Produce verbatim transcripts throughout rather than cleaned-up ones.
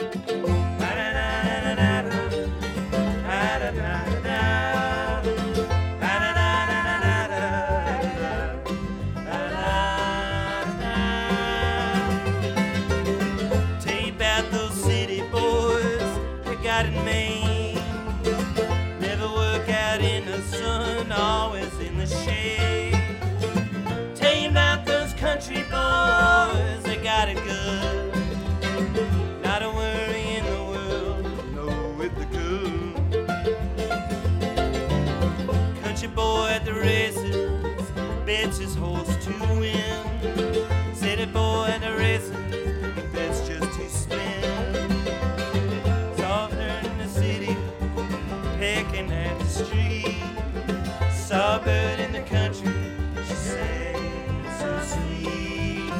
His horse to win. City boy at the races, that's just his spin. Saw her in the city, pecking at the street. Saw a bird in the country, she sang so sweet.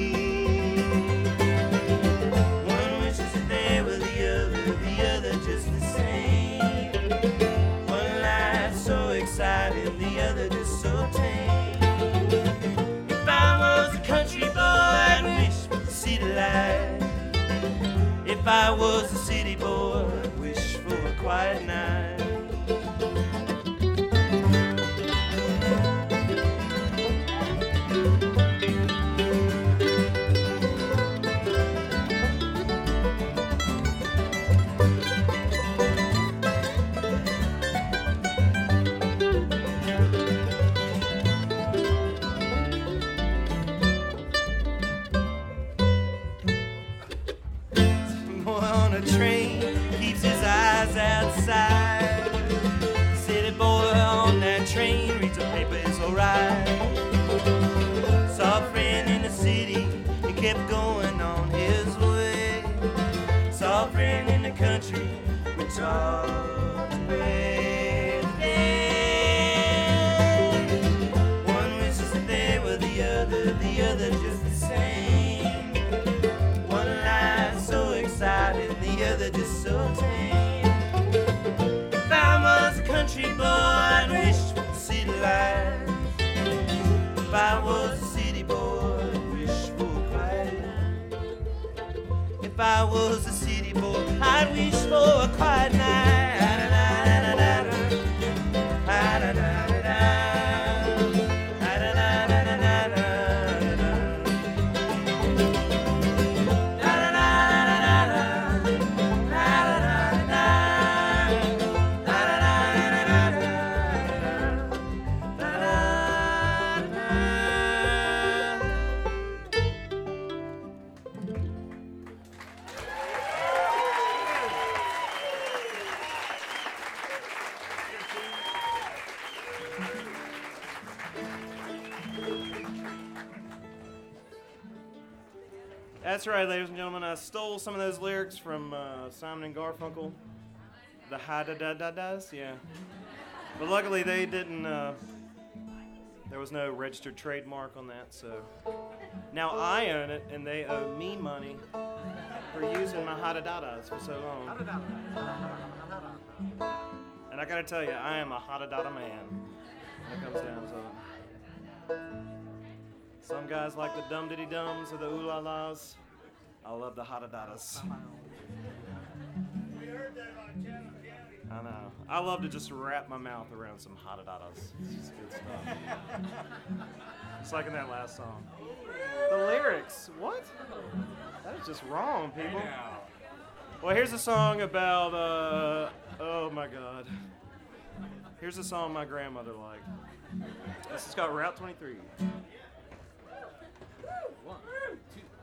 One wishes that they were the other, the other just the same. One life so exciting, the other just so tame. If I was a city boy, I'd wish for a quiet night. Outside, city boy on that train reads a paper, it's alright. Saw a friend in the city, he kept going on his way. Saw a friend in the country, we talked away today. One wishes that they were the other, the other just the same. One life so exciting, the other just so tame. Country boy, I'd wish for the city life. If I was a city boy, I'd wish for a quiet night. If I was a city boy, I'd wish for a quiet night. That's right, ladies and gentlemen. I stole some of those lyrics from uh, Simon and Garfunkel. The ha-da-da-da-das, yeah. But luckily they didn't, uh, there was no registered trademark on that, so. Now I own it, and they owe me money for using my ha-da-da-das for so long. And I gotta tell you, I am a ha-da-da-da man when it comes down to it. Some guys like the dum-diddy-dums or the ooh-la-las. I love the ha-da-da-das. I know. I love to just wrap my mouth around some ha-da-da-das. It's just good stuff. It's like in that last song. The lyrics, what? That is just wrong, people. Well, here's a song about, uh, oh my God. Here's a song my grandmother liked. This is called Route twenty-three. One, two.